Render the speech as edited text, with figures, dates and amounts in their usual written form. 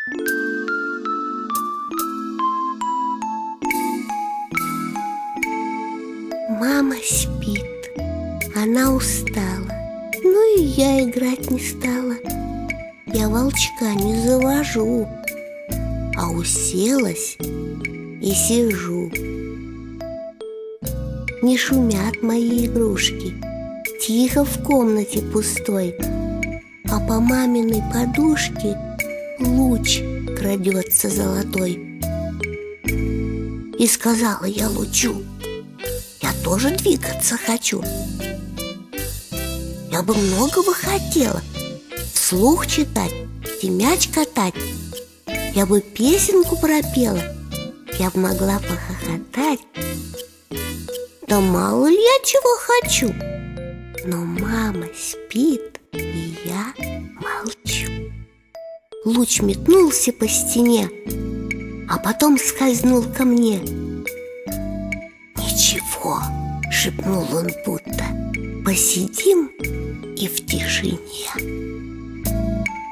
Мама спит, она устала, ну и я играть не стала. Я волчка не завожу, а уселась и сижу. Не шумят мои игрушки, тихо в комнате пустой, а по маминой подушке луч крадется золотой. И сказала я лучу: я тоже двигаться хочу. Я бы многого хотела: вслух читать и мяч катать. Я бы песенку пропела, я бы могла похохотать. Да мало ли я чего хочу, но мама спит, и я молчу. Луч метнулся по стене, а потом скользнул ко мне. «Ничего», — шепнул он будто, — «посидим и в тишине».